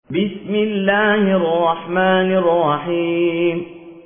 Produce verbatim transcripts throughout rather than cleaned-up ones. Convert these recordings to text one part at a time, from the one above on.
بسم الله الرحمن الرحيم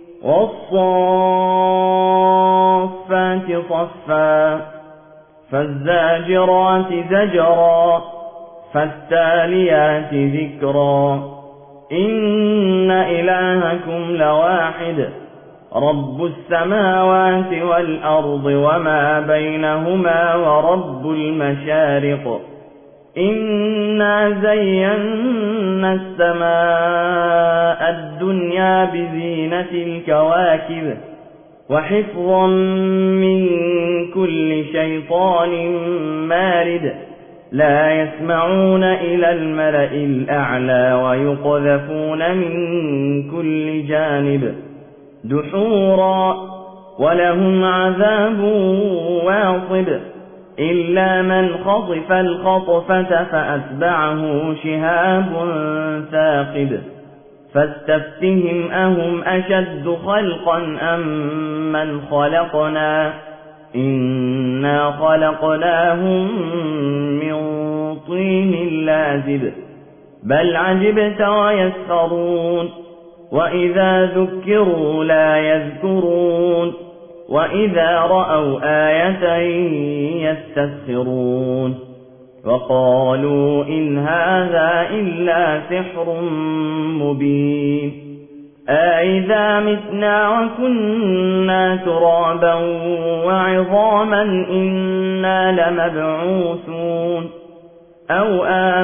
والصافات صفا فالزاجرات زجرا فالتاليات ذكرا إن إلهكم لواحد رب السماوات والأرض وما بينهما ورب المشارق إنا زينا السماء الدنيا بزينة الكواكب وحفظا من كل شيطان مارد لا يسمعون إلى الملأ الأعلى ويقذفون من كل جانب دحورا ولهم عذاب واصب إلا من خطف الخطفة فأتبعه شهاب ثاقب فاستفتهم أهم أشد خلقا أم من خلقنا إنا خلقناهم من طين لازب بل عجبت ويسخرون وإذا ذكروا لا يذكرون وإذا رأوا آية يستسخرون وقالوا إن هذا إلا سحر مبين أإذا متنا وكنا ترابا وعظاما إنا لمبعوثون أو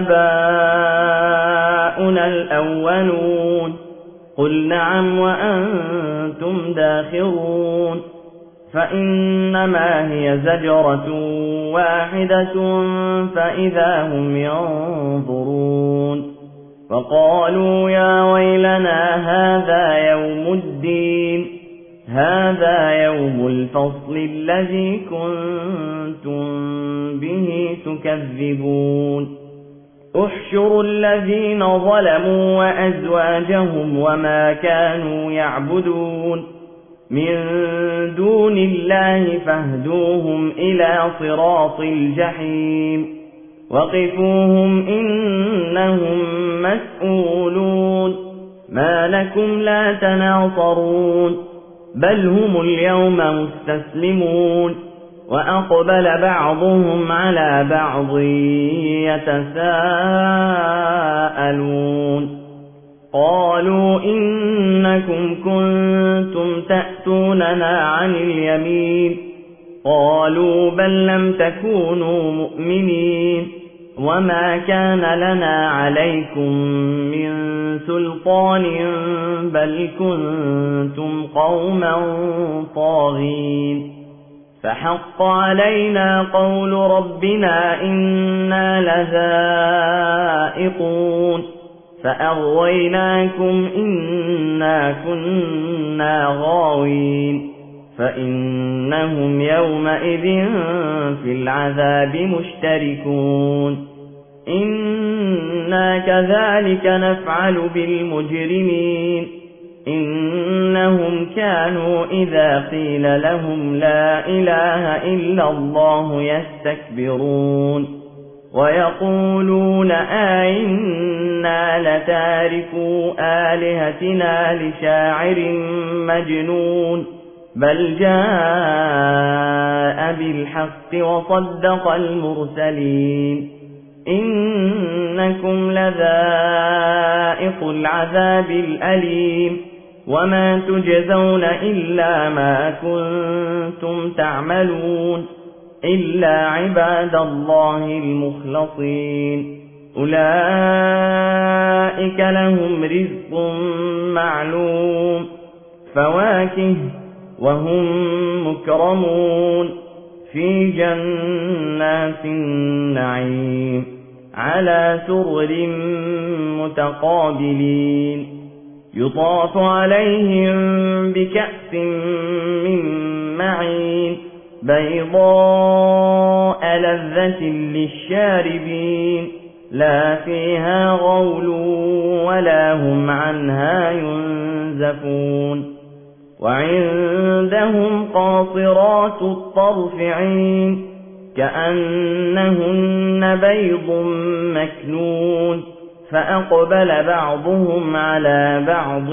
آباؤنا الأولون قل نعم وأنتم داخرون فإنما هي زجرة واحدة فإذا هم ينظرون فقالوا يا ويلنا هذا يوم الدين هذا يوم الفصل الذي كنتم به تكذبون احشروا الذين ظلموا وأزواجهم وما كانوا يعبدون من دون الله فاهدوهم إلى صراط الجحيم وقفوهم إنهم مسؤولون ما لكم لا تناصرون بل هم اليوم مستسلمون وأقبل بعضهم على بعض يتساءلون قالوا إنكم كنتم تأتوننا عن اليمين قالوا بل لم تكونوا مؤمنين وما كان لنا عليكم من سلطان بل كنتم قوما طاغين فحق علينا قول ربنا إنا لذائقون فأغويناكم إنا كنا غاوين فإنهم يومئذ في العذاب مشتركون إنا كذلك نفعل بالمجرمين إنهم كانوا إذا قيل لهم لا إله إلا الله يستكبرون ويقولون أئنا لتاركو آلهتنا لشاعر مجنون بل جاء بالحق وصدق المرسلين إنكم لذائق العذاب الأليم وما تجزون إلا ما كنتم تعملون إلا عباد الله المخلصين أولئك لهم رزق معلوم فواكه وهم مكرمون في جنات النعيم على سرر متقابلين يطاف عليهم بكأس من معين بيضاء لذة للشاربين لا فيها غول ولا هم عنها ينزفون وعندهم قاصرات الطرف عين كأنهن بيض مكنون فأقبل بعضهم على بعض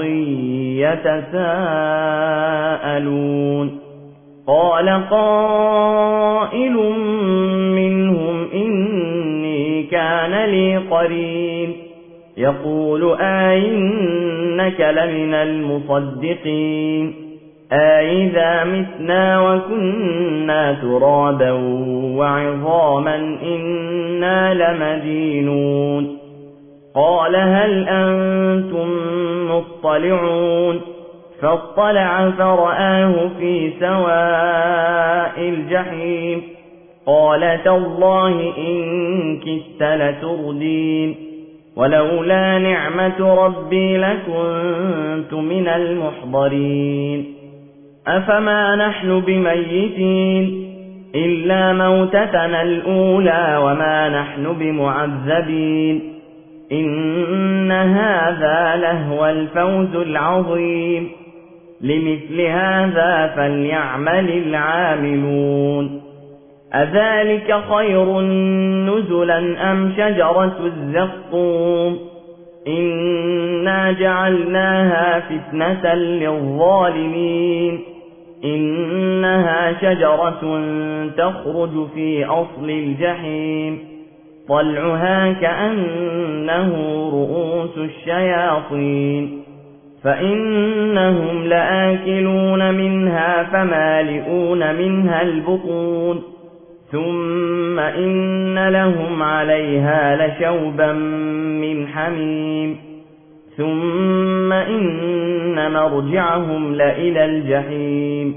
يتساءلون قال قائل منهم إني كان لي قرين يقول أئنك لمن المصدقين أئذا متنا وكنا ترابا وعظاما إنا لمدينون قال هل أنتم مطلعون فاطلع فرآه في سواء الجحيم قال تالله إن كدت لتردين ولولا نعمة ربي لكنت من المحضرين أفما نحن بميتين إلا موتتنا الأولى وما نحن بمعذبين إن هذا لهو الفوز العظيم لمثل هذا فليعمل العاملون أذلك خير نزلا أم شجرة الزقوم إنا جعلناها فتنة للظالمين إنها شجرة تخرج في أصل الجحيم طلعها كأنه رؤوس الشياطين فإنهم لآكلون منها فمالئون منها البطون ثم إن لهم عليها لشوبا من حميم ثم إن مرجعهم لإلى الجحيم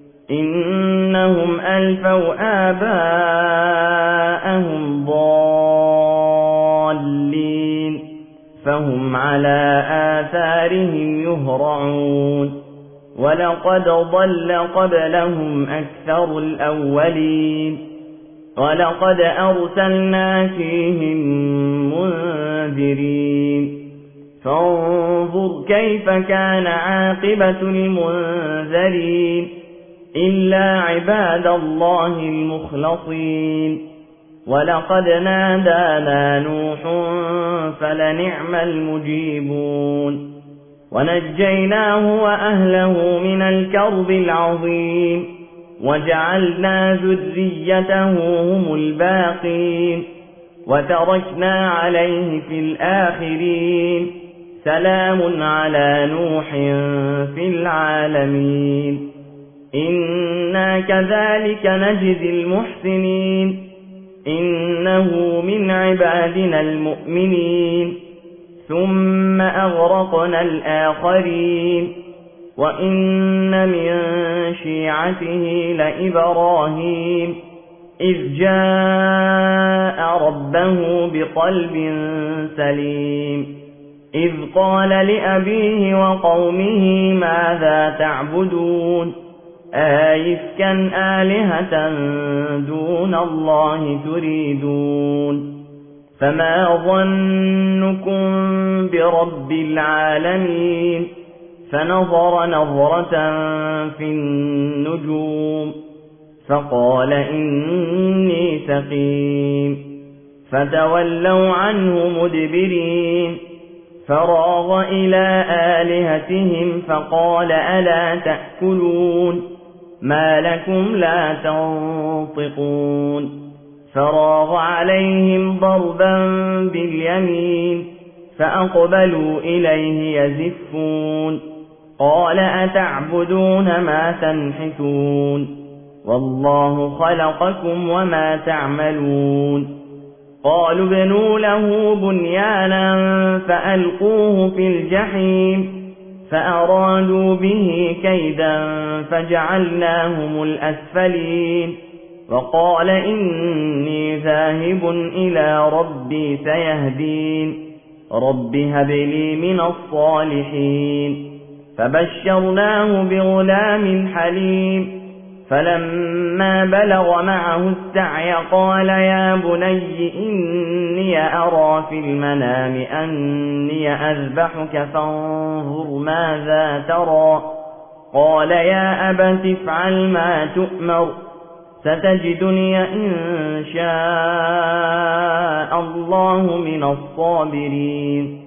إنهم ألفوا آباءهم ضالين فهم على آثارهم يهرعون ولقد ضل قبلهم أكثر الأولين ولقد أرسلنا فيهم منذرين فانظر كيف كان عاقبة المنذرين إلا عباد الله المخلصين ولقد نادانا نوح فلنعم المجيبون ونجيناه وأهله من الكرب العظيم وجعلنا ذريته هم الباقين وتركنا عليه في الآخرين سلام على نوح في العالمين إنا كذلك نجزي المحسنين إنه من عبادنا المؤمنين ثم أغرقنا الآخرين وإن من شيعته لإبراهيم إذ جاء ربه بقلب سليم إذ قال لأبيه وقومه ماذا تعبدون أئفكا آلهة دون الله تريدون فما ظنكم برب العالمين فنظر نظرة في النجوم فقال إني سقيم فتولوا عنه مدبرين فراغ إلى آلهتهم فقال ألا تأكلون ما لكم لا تنطقون فراغ عليهم ضربا باليمين فأقبلوا إليه يزفون قال أتعبدون ما تنحتون والله خلقكم وما تعملون قالوا ابنوا له بنيانا فألقوه في الجحيم فأرادوا به كيدا فجعلناهم الأسفلين وقال إني ذاهب إلى ربي سيهدين رب هب لي من الصالحين فبشرناه بغلام حليم فلما بلغ معه السعي قال يا بني إني أرى في المنام أني أذبحك فانظر ماذا ترى قال يا أبت افعل ما تؤمر ستجدني إن شاء الله من الصابرين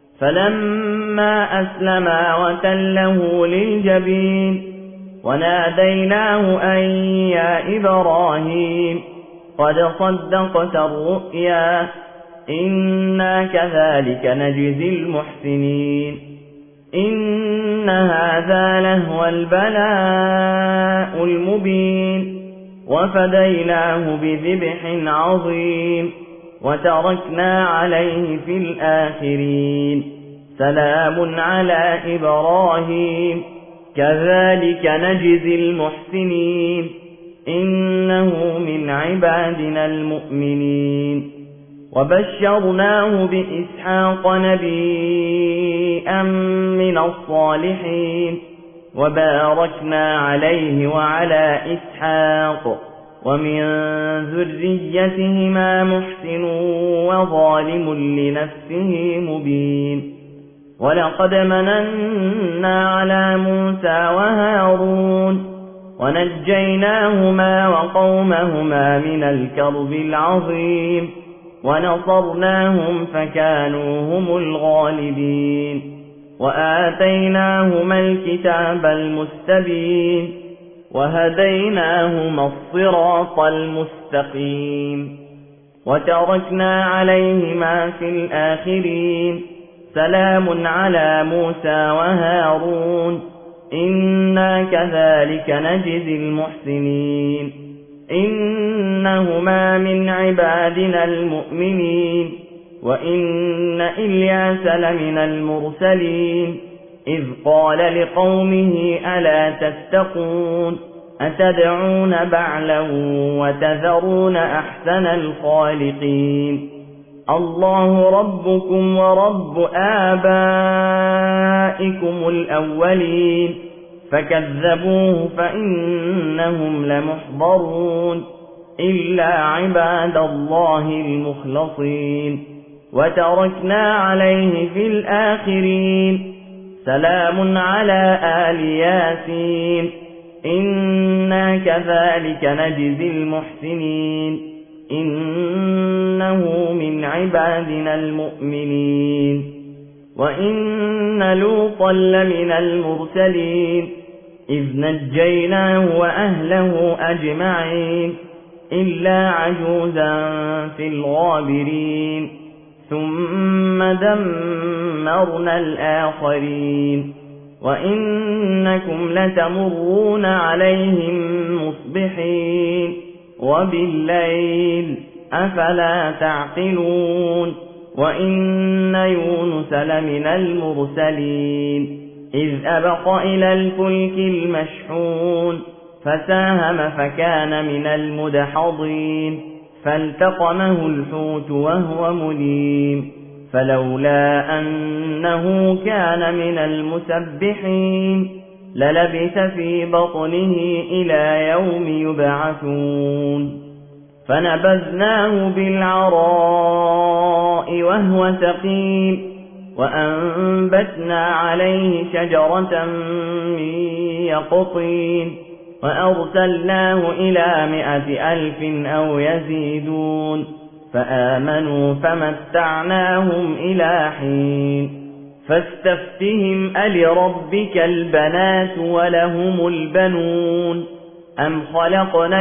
فلما أسلما وتله للجبين وناديناه أن يا إبراهيم قد صدقت الرؤيا إنا كذلك نجزي المحسنين إن هذا لهو البلاء المبين وفديناه بذبح عظيم وتركنا عليه في الآخرين سلام على إبراهيم كذلك نجزي المحسنين إنه من عبادنا المؤمنين وبشرناه بإسحاق نبيا من الصالحين وباركنا عليه وعلى إسحاق ومن ذريتهما محسن وظالم لنفسه مبين ولقد مننا على موسى وهارون ونجيناهما وقومهما من الكرب العظيم ونصرناهم فكانوا هم الغالبين وآتيناهما الكتاب المستبين وهديناهما الصراط المستقيم وتركنا عليهما في الآخرين سلام على موسى وهارون إنا كذلك نجزي المحسنين إنهما من عبادنا المؤمنين وإن إلياس لمن المرسلين إذ قال لقومه ألا تتقون أتدعون بعلا وتذرون أحسن الخالقين الله ربكم ورب آبائكم الأولين فكذبوه فإنهم لمحضرون إلا عباد الله المخلصين وتركنا عليه في الآخرين سلام على آل ياسين إنا كذلك نجزي المحسنين إنه من عبادنا المؤمنين وإن لوطا لمن المرسلين إذ نجيناه وأهله أجمعين إلا عجوزا في الغابرين ثم دمرنا الآخرين وإنكم لتمرون عليهم مصبحين وبالليل أفلا تعقلون وإن يونس لمن المرسلين إذ أبق إلى الفلك المشحون فساهم فكان من المدحضين فالتقمه الحوت وهو مليم فلولا أنه كان من المسبحين للبث في بطنه إلى يوم يبعثون فنبذناه بالعراء وهو سقيم وأنبتنا عليه شجرة من يقطين وأرسلناه إلى مائة ألف أو يزيدون فآمنوا فمتعناهم إلى حين فاستفتهم ألربك البنات ولهم البنون أم خلقنا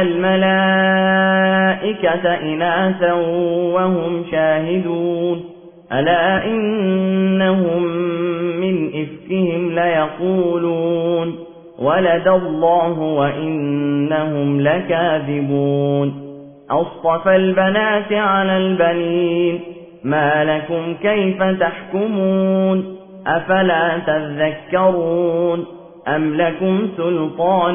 الملائكة إناثا وهم شاهدون ألا إنهم من إفكهم ليقولون ولد الله وإنهم لكاذبون أصطفى البنات على البنين ما لكم كيف تحكمون أفلا تذكرون أم لكم سلطان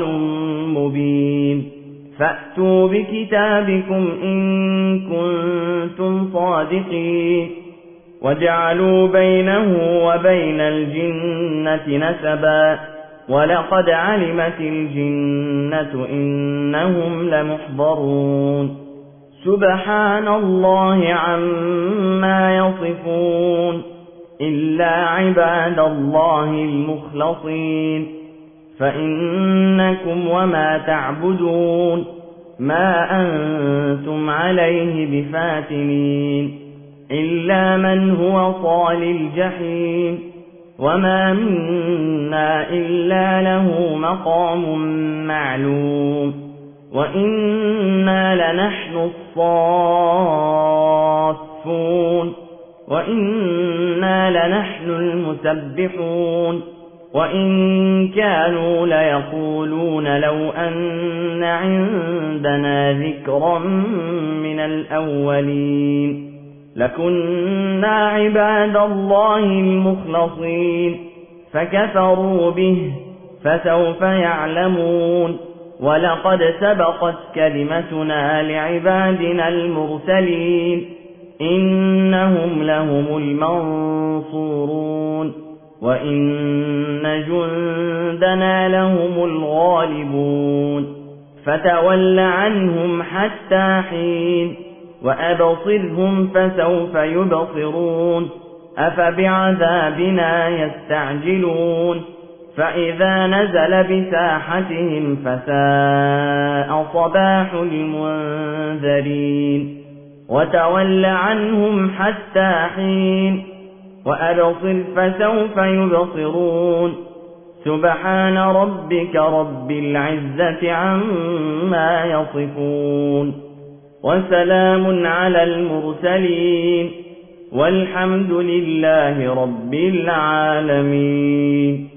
مبين فأتوا بكتابكم إن كنتم صادقين وجعلوا بينه وبين الجنة نسبا ولقد علمت الجنة إنهم لمحضرون سبحان الله عما يصفون إلا عباد الله المخلصين فإنكم وما تعبدون ما أنتم عليه بفاتنين إلا من هو صال الجحيم وما منا إلا له مقام معلوم وإنا لنحن الصافون وإنا لنحن المسبحون وإن كانوا ليقولون لو أن عندنا ذكرا من الأولين لكنا عباد الله المخلصين فكفروا به فسوف يعلمون ولقد سبقت كلمتنا لعبادنا المرسلين إنهم لهم المنصورون وإن جندنا لهم الغالبون فتول عنهم حتى حين وأبصرهم فسوف يبصرون أفبعذابنا يستعجلون فإذا نزل بساحتهم فساء صباح المنذرين وتول عنهم حتى حين وأبصر فسوف يبصرون سبحان ربك رب العزة عما يصفون وسلام على المرسلين والحمد لله رب العالمين.